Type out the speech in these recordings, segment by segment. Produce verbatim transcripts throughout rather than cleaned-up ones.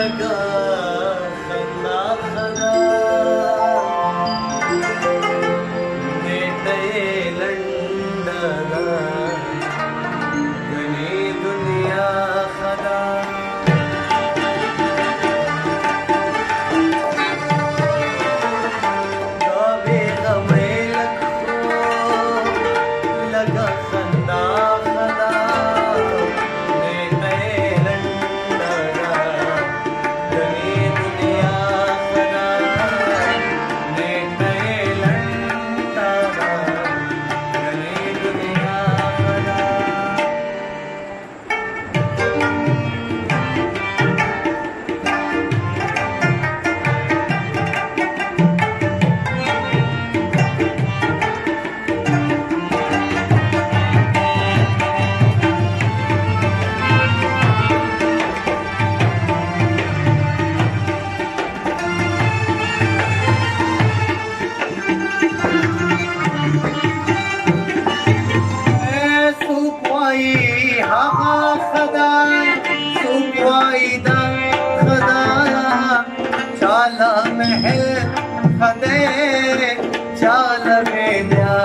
لگا خندا خدا نیټه لنډه ده ګنې دنیا خدا دا بې غمۍ لږ خو لګا خندا خدا चाला महल खदे चाल मेल्या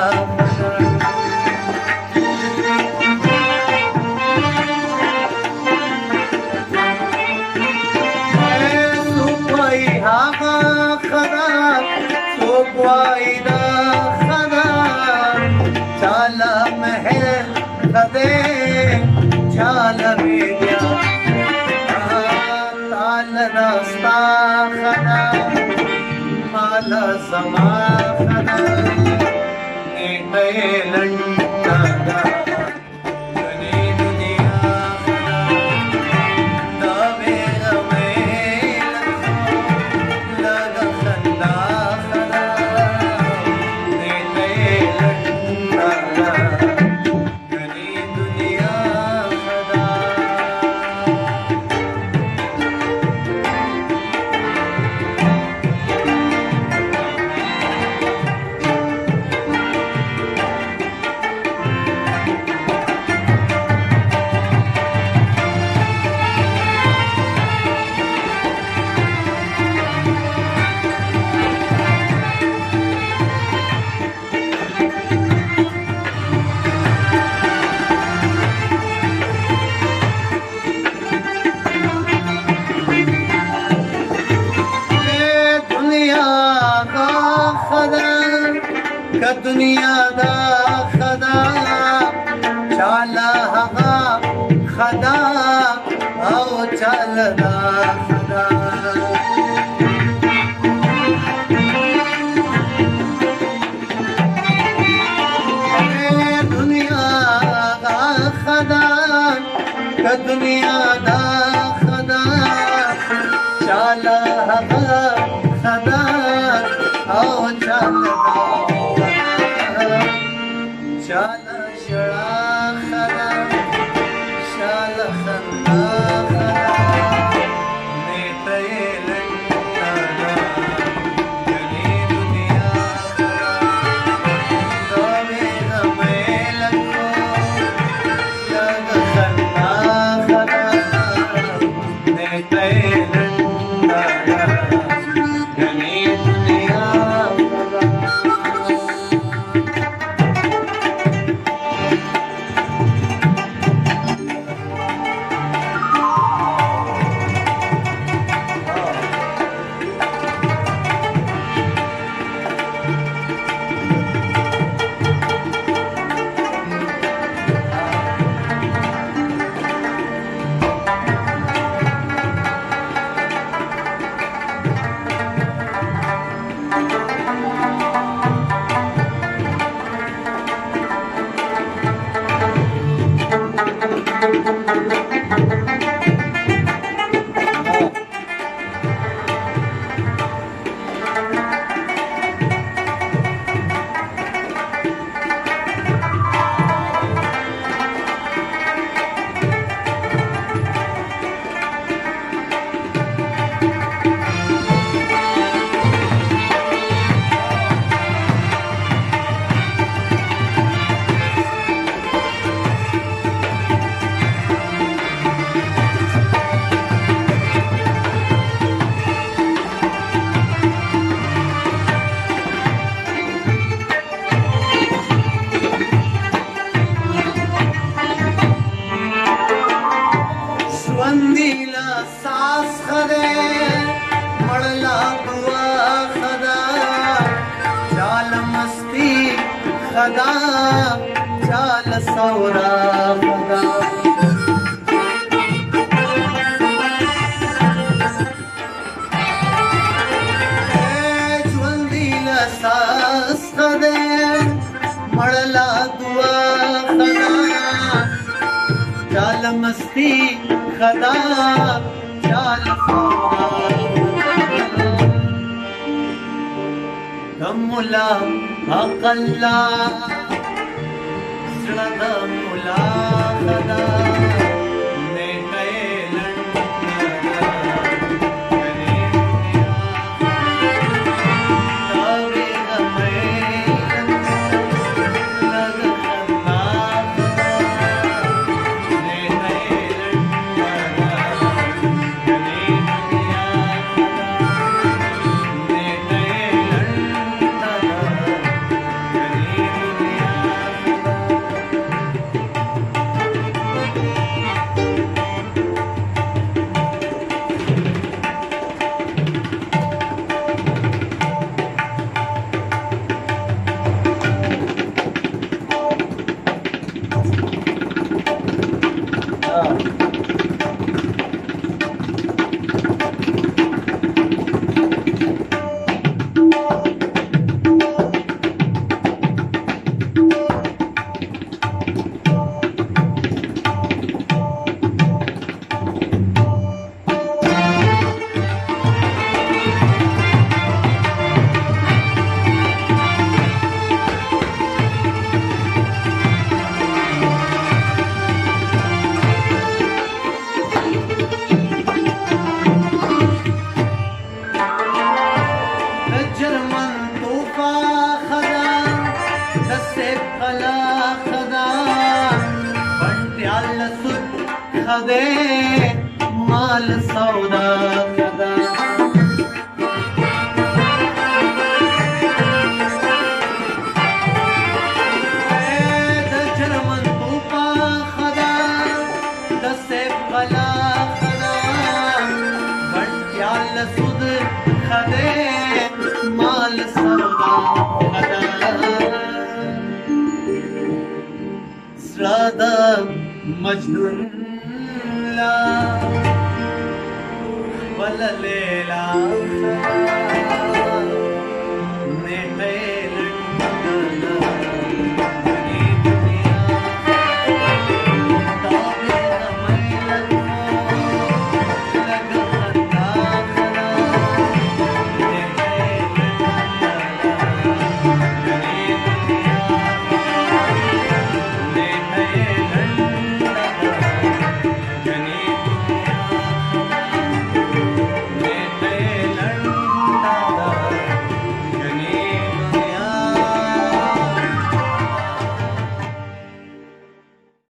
सुपाई हागा खदा सुपाई दा खदा चाला महल खदे चाल मेल्या रस्ता खदा माल समा खदा नेटे लंडा गने दुनिया खदा दावे हमें लगा खंदा खदा नेटे लंडा गने दुनिया खदा का दुनिया दा खदा चाला हगा खदा आओ चलदा खदा दुनिया दा खदा का दुनिया दा खदा चाला हगा खदा आओ चलदा शाला शड़ा खदा शाला खंदा खदा नेटे लंडा गने दुनिया खदा दावे हमें लगो लगा खंदा खदा नेटे लंडा गने दुनिया खदा خدا چال سورا خدا ژوندي لساس خدای مړلا دعا خدا چال مستی خدا چال سورا دمولا اقلا سړه دمولا خدا خدے مال سودا خدا د جرمن توپا خدا د سیف غلا خدا بنټیال سود خدے مال سودا خدا سرادا مجنون لا ولا ليلى